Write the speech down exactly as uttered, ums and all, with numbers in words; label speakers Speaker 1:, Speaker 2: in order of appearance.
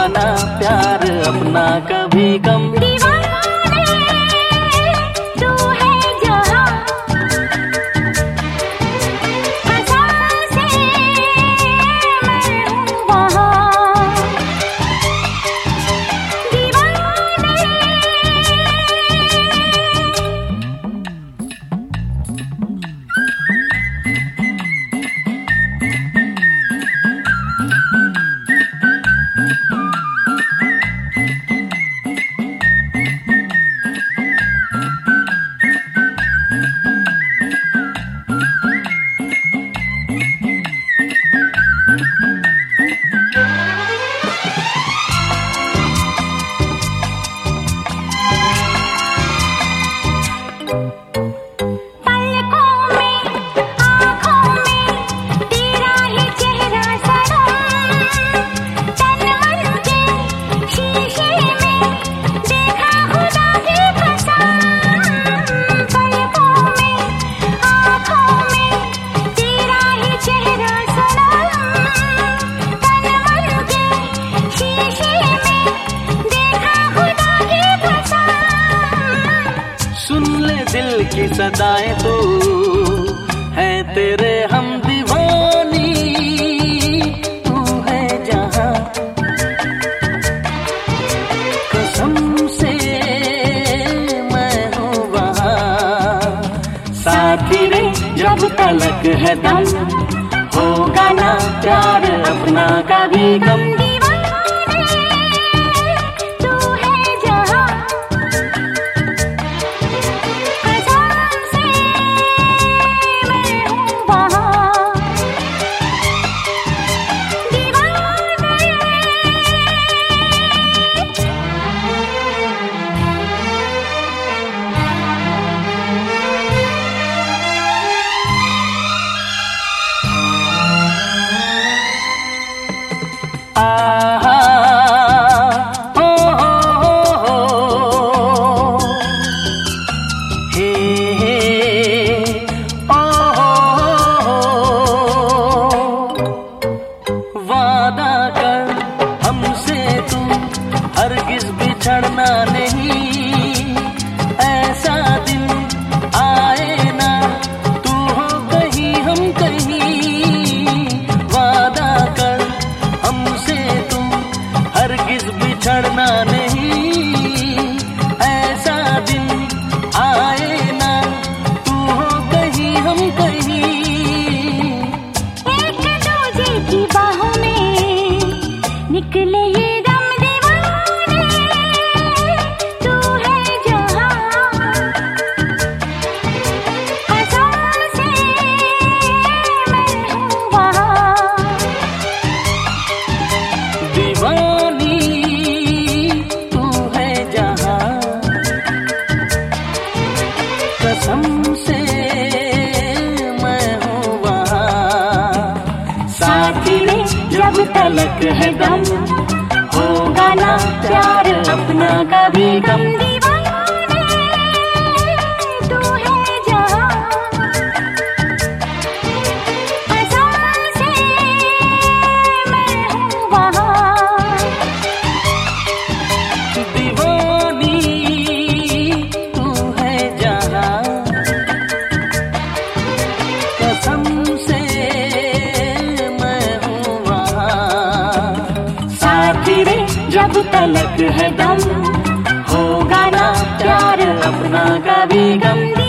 Speaker 1: ना प्यार अपना कभी गम। दिल की सदाएं तो है तेरे हम दीवानी, तू है जहां कसम से मैं हूँ वहां। साथी रे जब तलक है दम, होगा ना प्यार अपना कभी गम। आहा ओ हो हो हे हे ओ हो वादा कर हमसे तू हरगिज बिछड़ना नहीं, ऐसा दिन आए ना तू हो कहीं हम कहीं। वादा कर हमसे तू हरगिज बिछड़ना नहीं, ऐसा दिन आए ना तू हो कहीं हम कहीं।
Speaker 2: एक दूजे की बाहों में निकले ये दम दीवाने, तू है जहां कसम से मैं हूँ वहां।
Speaker 1: दीवानी तू है जहां कसम से मैं हूँ वहां। साथी रे जब तलक है दम, होगा ना प्यार अपना कभी गम। जब तलक है दम, होगा ना प्यार अपना कभी गम।